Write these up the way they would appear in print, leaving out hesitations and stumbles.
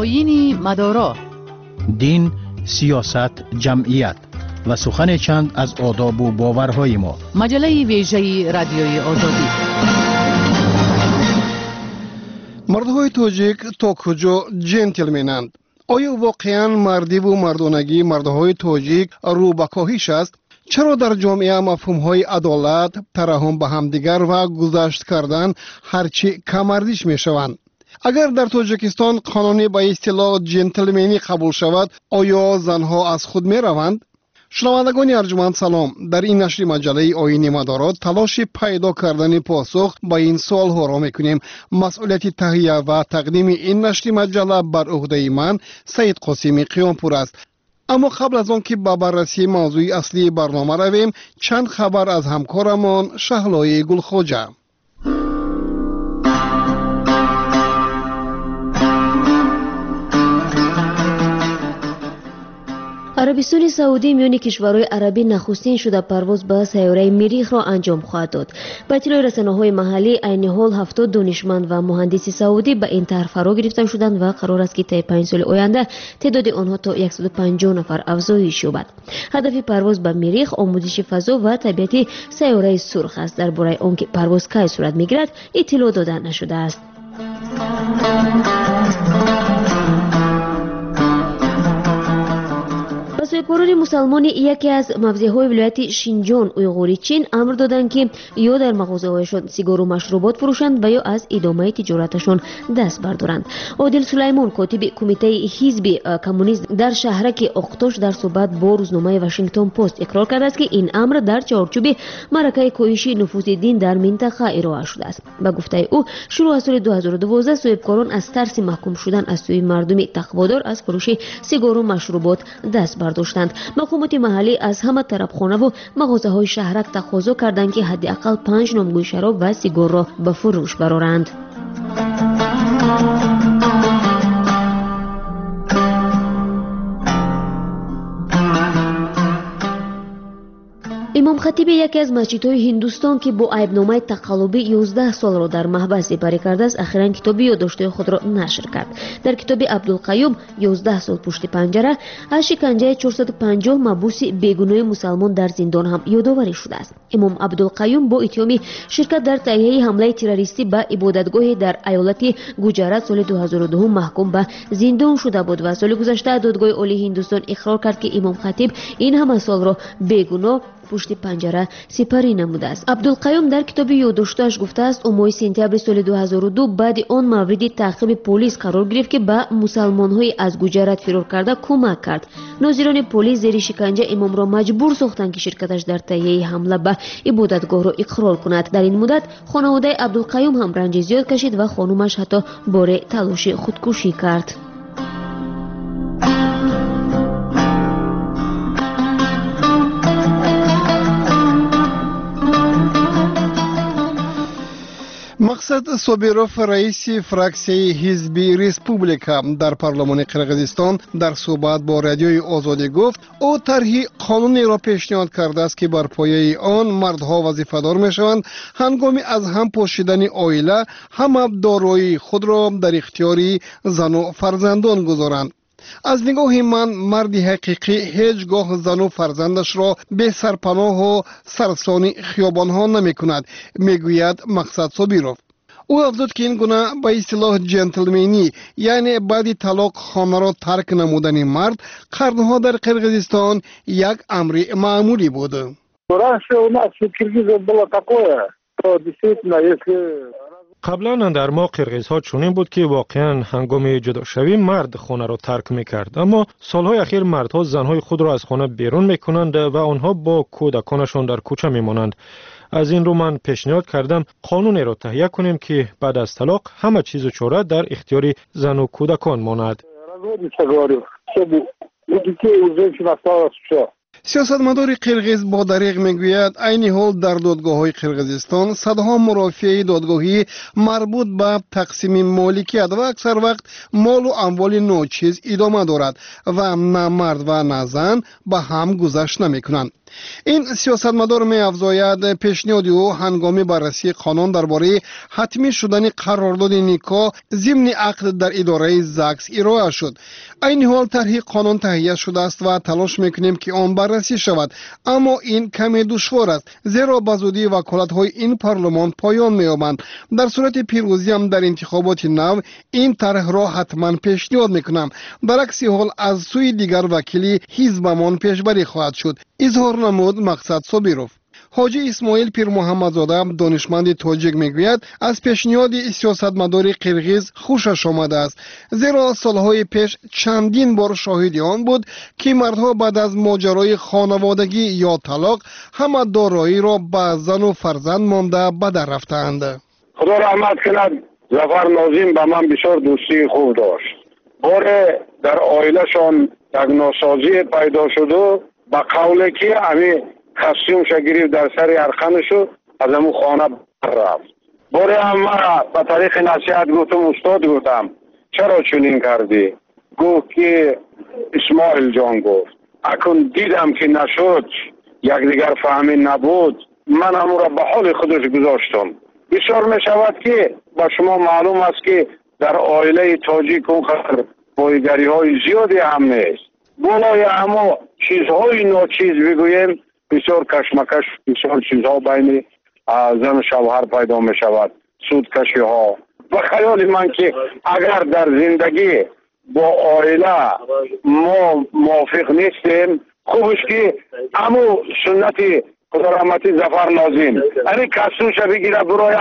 آیین مدارا، دین، سیاست، جمعیت و سخن چند از آداب و باورهای ما. مجله ویژه رادیوی آزادی. مردهای تاجیک تا کجا جنتلمنند؟ آیا واقعا مردی و مردانگی مردهای تاجیک رو به کاهش است؟ چرا در جامعه مفهوم‌های عدالت، ترحم به همدیگر و گذشت کردن هرچی کم‌اردیش می‌شوند؟ اگر در تاجیکستان قانونی به اصطلاح جنتلمنی قبول شود، آیا زنها از خود می‌روند؟ شنوندگان ارجمند سلام. در این نشر مجله آیین مدارات تلاش پیدا کردن پاسخ به این سوال‌ها را می‌کنیم. مسئولیت تهیه و تقدیم این نشر مجله بر عهده من سید قاسمی قیامپور است. اما قبل از آن که به بررسی موضوع اصلی برنامه رویم، چند خبر از همکارمان شهلای گلخوجه. عربستان سعودی میان کشورهای عربی نخستین شده پرواز به سیاره مریخ را انجام خواهد داد. به اطلاع رسانه‌های محلی، عین حال 70 دانشمند و مهندس سعودی به این طرح فرا گرفته شدند و قرار است که طی 5 سال آینده تعداد آنها تا 150 نفر افزایش یابد. هدف پرواز به مریخ آموزش فضا و طبیعت سیاره سرخ است. درباره آنکه پرواز کی صورت میگیرد اطلاع داده نشده است. سویپوران مسلمان یکی از موضع‌های ولایت شینجان اویغوری چین امر دادند که یا در مغازه‌هایشان سیگار و مشروبات فروشند و یا از ادامه تجارتشان دست بردارند. عادل سلیمان کاتب کمیته حزب کمونیست در شهرک اقتاش در صحبت با روزنامه واشنگتن پست اقرار کرده است که این امر در چارچوب معرکه کاهش نفوذ دین در منطقه ارائه شده است. به گفته او شروع از سال 2012 سویپکاران از ترس محکوم شدن از سوی مردم تقوادار از فروش سیگار و مشروبات دست برداشتند. مقامات محلی از همه طرفخانه و مغازه‌های شهرک تقاضا کردند که حداقل 5 نامگوی شراب و سیگار را به فروش برآورند. امام خطیب یکی از مسجدهای هندوستان که با عیبنامه تقلبی 11 سال را در محبس سپری کرده است، اخیراً کتابی یادداشت‌های خود را نشر کرد. در کتاب عبدالقیوم 11 سال پشت پنجره از شکنجه 450 محبوس بیگناه مسلمان در زندان هم یادآوری شده است. امام عبدالقیوم با اتهام شرکت در تهیه حمله تروریستی به عبادتگاه در ایالت گوجرات سال 2002 محکوم به زندان شده بود و سال گذشته دادگاه عالی هندوستان اقرار کرد که امام خطیب این همه سال را بیگناه پشت پنجره سپری نموده است. عبدالقیوم در کتاب یادداشتش گفته است ماه سپتامبر سال 2002 بعد آن مورد تعقیب پلیس قرار گرفت که به مسلمان‌های از گوجرات فرار کرده کمک کرد. ناظران پلیس زیر شکنجه امام را مجبور ساختند که شرکتش در تهیه حمله به عبادتگاه را اقرار کند. در این مدت خانواده عبدالقیوم هم رنج زیاد کشید و خانومش حتی بار تلاش خودکشی کرد. مقصد صابیروف رئیس فراکسیون حزب ریسپوبلیکا در پارلمان قرقیزستان در صحبت با رادیوی آزادی گفت او طرح قانونی را پیشنهاد کرده است که بر پایه آن مردها وظیفه‌دار میشوند هنگام از هم پاشیدن عائله هم دارایی خود را در اختیار زن و فرزندان گذارند. از نگاه من مردی حقیقی هیچگاه زن و فرزندش را به سرپناه و سرسان خیابانها نمی کند، میگوید مقصد صابیروف. او افزود که این گونه به اصطلاح جنتلمنی یعنی بعد طلاق خانه را ترک نمودن مرد قرنها در قرقیزستان یک امر معمولی بود. Раньше у нас у киргизов было такое, что действительно если قبلا در ما قرقیزها چنین بود که واقعا هنگام جداشوی مرد خانه را ترک میکرد، اما سالهای اخیر مردها زنهای خود را از خانه بیرون میکنند و آنها با کودکانشان در کوچه میمانند. از این رو من پیشنهاد کردم قانونی را تهیه کنیم که بعد از طلاق همه چیز و چاره در اختیار زن و کودکان ماند. سیاستمدار قرغیز با دریغ میگوید عین حال در دادگاه‌های قرغیزستان صدها مرافعه دادگاهی مربوط به تقسیم مالکیت و اکثر وقت مال و اموال ناچیز ادامه دارد و نه مرد و نه زن به هم گذشت نمی‌کنند. این سیاستمدار می افزاید پیشنهاد او هنگام بررسی قانون درباره حتمی شدن قرارداد نیکا ضمن عقد در اداره زاکس ارائه شد. این حال طرح قانون تهیه شده است و تلاش میکنیم که آن بررسی شود، اما این کمی دشوار است زیرا به زودی وکالت‌های این پارلمان پایان می‌یابند. در صورت پیروزی هم در انتخابات نو این طرح را حتما پیشنهاد میکنم. در عکس حال از سوی دیگر وکیلی حزبمان پیشبری خواهد شد. اظهار نمود مقصد صابیروف. حاجی اسماعیل پیر محمدزاده دانشمند تاجیک میگوید از پیشنهاد سیاستمدار قرغیز خوشش آمده است، زیرا سالهای پیش چندین بار شاهد آن بود که مردها بعد از ماجرای خانوادگی یا طلاق همه دارایی را به زن و فرزند مانده به در رفتند. خدا رحمت کند ظفر ناظم به من بسیار دوستی خوب داشت. باره در عائله‌شان یک ناسازی پیدا شد و با قوله که همین کاستیوم گرفت در سر ارخانشو از همون خانه رفت. باره هم من به طریق نصیحت گفتم استاد گفتم چرا چنین کردی؟ گفت که اسماعیل جان گفت اکن دیدم که نشد یک دیگر فهمی نبود من همون را به حال خودش گذاشتم. بسیار می شود که با شما معلوم است که در عائله تاجیک اون خطر بایگری های زیادی هم نیست. بالای همه چیزهای ناچیز بگویم بسیار کشمکش بسیار چیزها بین زن و شوهر پیدا می شود، سودکشی ها. و خیال من که اگر در زندگی با عائله ما موافق نیستیم خوبش که همو سنت خدا رحمتی ظفر ناظم یعنی کسوش بگیره برای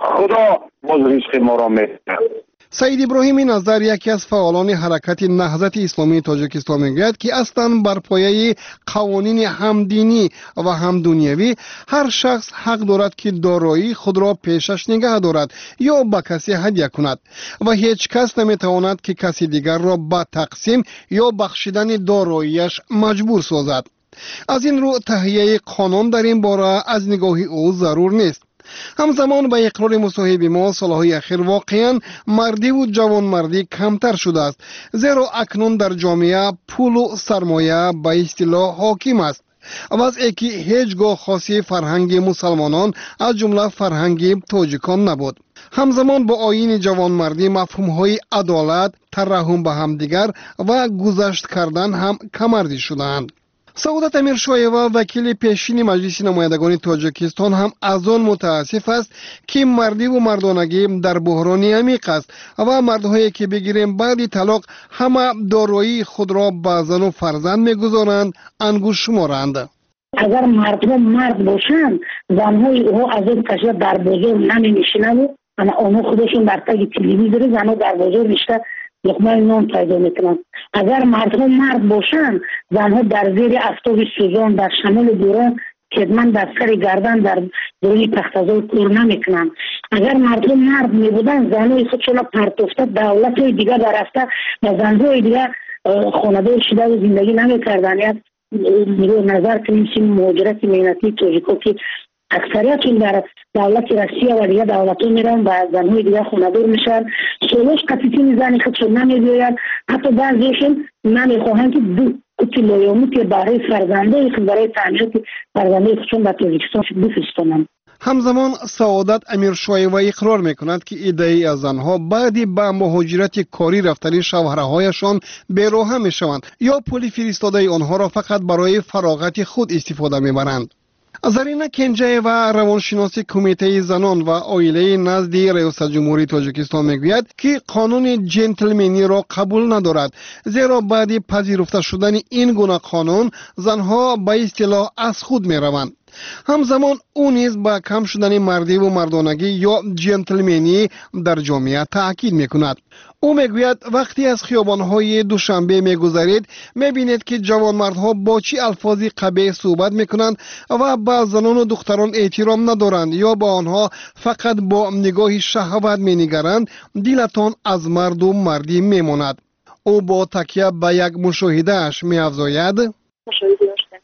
خدا باز رزق ما را میده. سعید ابراهیمی نظر یکی از فعالان حرکت نهضت اسلامی تاجیکستان میگوید که اصلا بر پایه قوانین همدینی و همدنیوی هر شخص حق دارد که دارایی خود را پیشش نگه دارد یا به کسی هدیه کند و هیچ کس نمیتواند که کسی دیگر را به تقسیم یا بخشیدن داراییش مجبور سازد. از این رو تهیه قانون در این باره از نگاه او ضرور نیست. همزمان به اقرار مصاحب ما سالهای اخیر واقعا مردی و جوانمردی کمتر شده است، زیرا اکنون در جامعه پول و سرمایه به اصطلاح حاکم است. وضعی که هیچگاه خاصی فرهنگ مسلمانان از جمله فرهنگ تاجیکان نبود. همزمان با آیین جوانمردی مفهوم‌های عدالت، ترحم به همدیگر و گذشت کردن هم کمردی شدند. سعادت امیرشایوا وکیل پیشین مجلس نمایندگان تاجیکستان هم از آن متاسف است که مردی و مردانگی در بحرانی عمیق است و مردهایی که بگیریم بعد طلاق همه دارایی خود را به زن و فرزند میگذارند انگوش شمارند. اگر مردم مرد باشند زنهای او از این کشور در بازار نمی نشینند، اما آنها خودشون در تگ تلویزیون زنها در بازار نشسته لقمه نان پیدا میکنند. اگر مردم مرد باشند زنها در زیر آفتاب سوزان در شمال بوران خدمت در سر گردن در روی تخت‌زار کار نمیکنند. اگر مردم مرد میبودند زنهای خودشون پرتافته دولت دیگه برفته و زنهای دیگه خانواده شده و زندگی نمیکردند. میگه نظر کنیم مهاجرت مهنتی تاجیکا که اکثریتون در دولت روسیه و دیگه دولت‌ها میرن و زنهای دیگه خانه‌دار میشن، سولوش قطعی زنی خودشون نمیگوید، حتی بعضیشون نمیخواهند که دو کتی لایامی که برای فرزنده برای تعمیرات فرزنده خودشون به تاجیکستان بفرستانند. همزمان سعادت امیرشایوا اقرار میکند که ایده‌ای از زنها بعدی به مهاجرت کاری رفتن شوهرهایشان بی‌راه میشوند یا پول فرستاده آنها را فقط برای فراغت خود استفاده میبرند. زرینه کنجه و روانشناس کمیته زنان و عائله نزد ریاست جمهوری تاجیکستان میگوید که قانون جنتلمنی را قبول ندارد، زیرا بعد پذیرفته شدن این گونه قانون زنها به اصطلاح از خود میروند. همزمان او نیز با کم شدن مردی و مردانگی یا جنتلمنی در جامعه تاکید میکند. او میگوید وقتی از خیابان‌های دوشنبه میگذرید میبینید که جوانمردها با چه الفاظی قبیح صحبت میکنند و با زنان و دختران احترام ندارند یا با آنها فقط با نگاه شهوت مینگرند. دلتان از مرد و مردی میماند. او با تکیه به یک مشاهده اش میافزاید: مشاهده داشتم که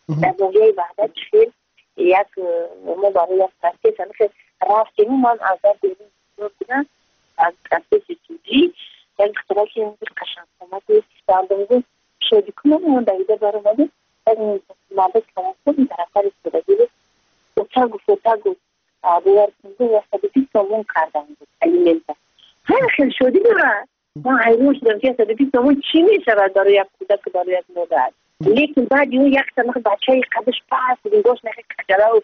در دنیای وحدت فیلم یک ما برای یک تاسیس که رفتیم من از در دیدیم بودن از تاسیس سوزی یک اختراکی این قشنگ آمده در دنیای شدی کنم اون دایده برامده این مابد کنم در اثر استرادیل اوتاگو بیار کنده و سبیتی سامون کردن بود الیمنتا هر خیلی شدی برای ما حیرون شدم که سبیتی سامون چی می شود برای یک کودک برای یک مادر لیکن بعد اون یک سنخ بچه های قدش پس دیگوش نخی کجله و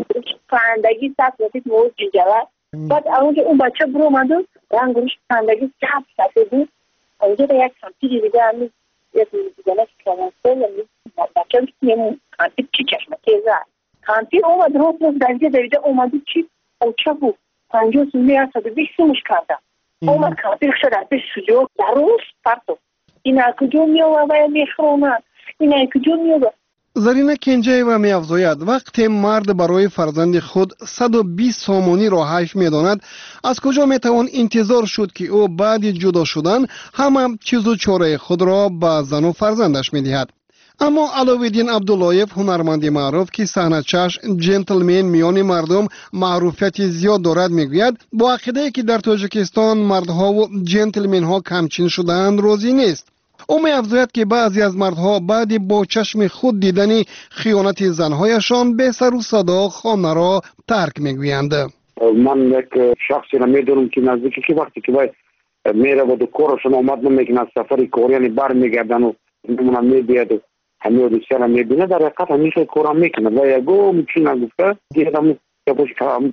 پرندگی سب رسید موز جنجله بعد اون بچه برو مدو رنگوش پرندگی سب بود اونجا یک سمتی دیگه همی یک دیگه کلانسه بچه هم که کانتی چی چشمه تیزه کانتی اومد رو پس درگه دویده اومدو چی اوچه بود 50 سونه 120 سومش کردم اومد کانتی شد از پیش سجو در روز پرتو این کجا میوه باید میخرونه این کجا میوه زرینه کنجایوا می‌افزاید وقتی مرد برای فرزند خود 120 سامانی را حیف می‌داند از کجا می‌توان انتظار شد که او بعد جدا شدن همه چیز و چاره خود را به زن و فرزندش می‌دهد. اما علاوالدین عبداللهیف هنرمند معروف که صحنه‌چش جنتلمن میان مردم معروفیت زیاد دارد میگوید با عقیده که در تاجیکستان مردها و جنتلمن‌ها کمچین شده‌اند راضی نیست. او می‌افزاید که بعضی از مردها بعد با چشم خود دیدن خیانت زنهایشان به سر و صدا خانه را ترک می‌گویند. من یک شخصی را می‌دونم که نزدیکی که وقتی که باید میره و دو کارشون آمد نمیکنه از سفر کاریانی بر میگردن و نمونه میبید و همه و دوسته را میبینه در حقیقت همیشه کارا میکنه و یکم چی نگفته دیدم که باش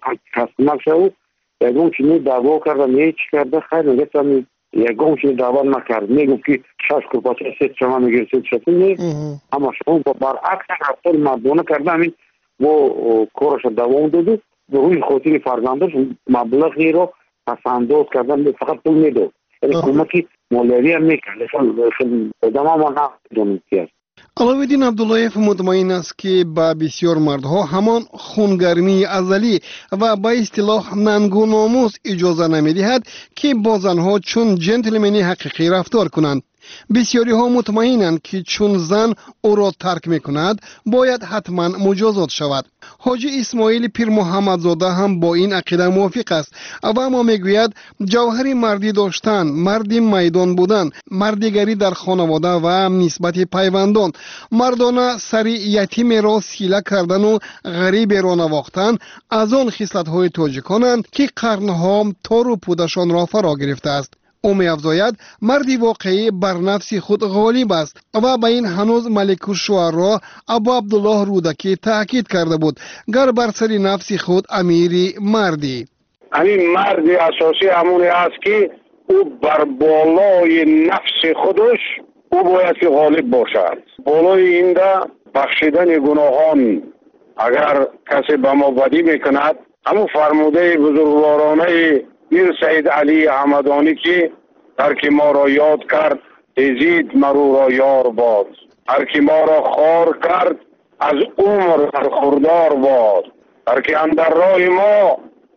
کسمک شد یکم چی دعوا کرده چی کرده خیر نگفتم یکم چی دعوا نکرد میگفت که 6 کپاچه 3 شما میگیره 3 شده اما شما برعکس رفتار مردانه کرده همین و کارش دوام داده و روی خاطر فرزندش مبلغی رو پسنداز کردن فقط پول میداد کمکی مالیاتی هم میکرد خیلی آدم هم نمیدونم چی است. علاوالدین عبداللهیف مطمئن است که با بسیار مردها همان خونگرمی ازلی و با اصطلاح ننگ و ناموس اجازه نمیدهد که با زنها چون جنتلمنی حقیقی رفتار کنند. بسیاری ها مطمئنند که چون زن او را ترک میکند باید حتما مجازات شود. حاجی اسماعیل پیر محمدزاده هم با این عقیده موافق است و اما میگوید جوهر مردی داشتن، مردی میدان بودن، مردیگری در خانواده و نسبت پیوندان، مردانه سری یتیم را سیله کردن و غریب را نواختن از آن خصلت های تاجیکانند که قرنها تار و پودشان را فرا گرفته است. او می‌افزاید مردی واقعی بر نفس خود غالب است و به این هنوز ملک الشعرا ابو عبدالله رودکی تاکید کرده بود گر بر سر نفس خود امیری مردی. همین مرد اساسی همونی است که او بر بالای نفس خودش او باید که غالب باشد. بالای این ده بخشیدن گناهان اگر کسی به ما بدی میکند همون فرموده بزرگوارانه میر سید علی حمدانی که هر کی ما را یاد کرد تزید مرو را یار باد هر کی ما را خار کرد از عمر برخوردار باد هر کی اندر راه ما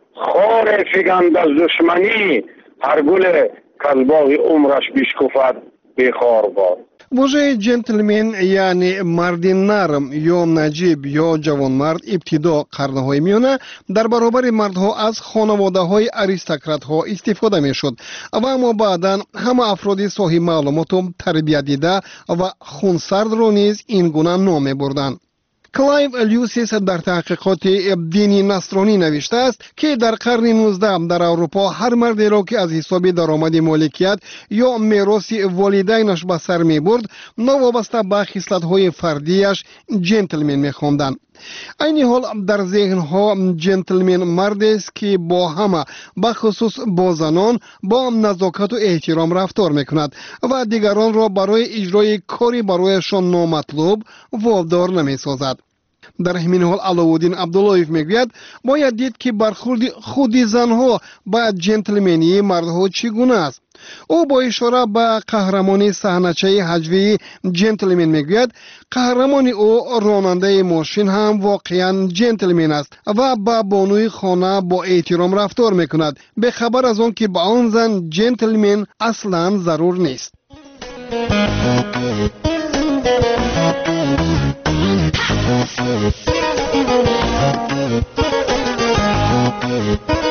خار فگند از دشمنی هر گل کلباغ عمرش بشکفد بخار باد. واژه جنتلمن یعنی مرد نرم یا نجیب یا جوانمرد ابتدا قرنهای میانه در برابر مردها از خانواده های اریستوکرات ها استفاده می شد و اما بعدا همه افراد صاحب معلومات و تربیت دیده و خونسرد را نیز این گونه نام بردند. کلایو لیوسیس در تحقیقات دینی نصرانی نوشته است که در قرن 19 در اروپا هر مردی را که از حساب درآمد مالکیت یا میراث والدینش به سر می برد نوابسته به خصلت‌های فردیش جنتلمن می خواندند. این حال در ذهنها جنتلمن مردی است که با همه بخصوص با زنان با نزاکت و احترام رفتار میکند و دیگران را برای اجرای کاری برایشان نامطلوب وادار نمیسازد. در همین حال علاوالدین عبداللهیف میگوید باید دید که برخورد خود زنها با جنتلمنی مردها چگونه است. او با اشاره به قهرمانی صحنه‌چه هجوی جنتلمن میگوید قهرمان او راننده ماشین هم واقعا جنتلمن است و با بانوی خانه با احترام رفتار میکند به خبر از آن که با آن زن جنتلمن اصلا ضرور نیست. Thank you.